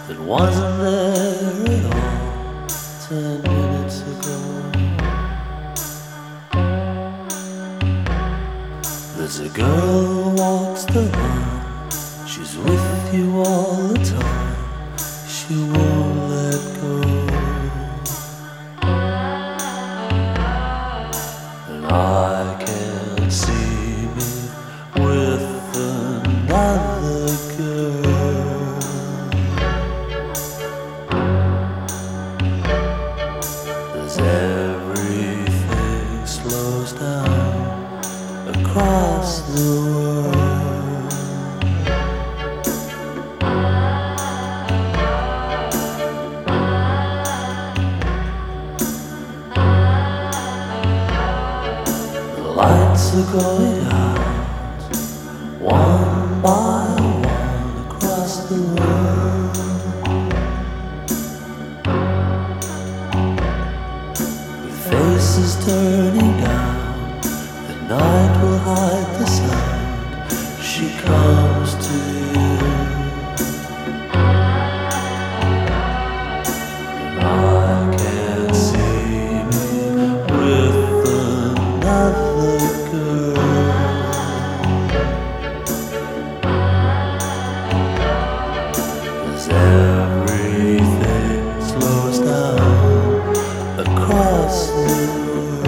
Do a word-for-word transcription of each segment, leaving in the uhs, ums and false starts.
that wasn't there at all ten minutes ago. There's a girl who walks the line, she's with you all the time, she won't let go. And I can't see me with another girl. As everything slows down across the world. The lights are going out, one by one across the world. With faces turning down, the night will hide the sound. She comes to you, and I can't see me with another girl. As everything slows down across the world.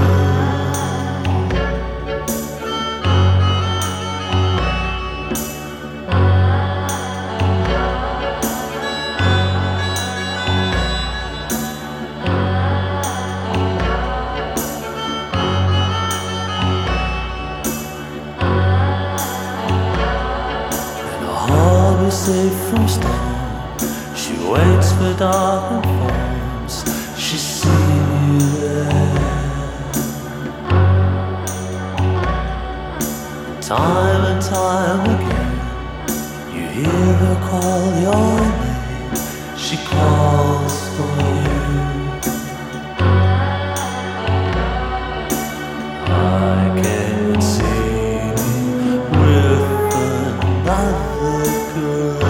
Safe from storm, she waits for dark and forms. She's seen you there, and time and time again you hear her call your name. She calls for you. I can't see me with another girl.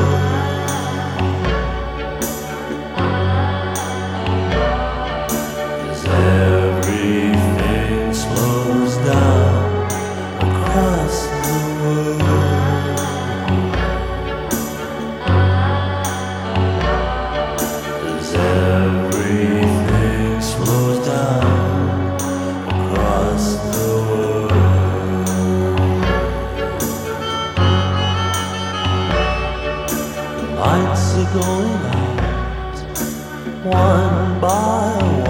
As everything slows down across the world. As everything slows down across the world. Lights are going out, one by one.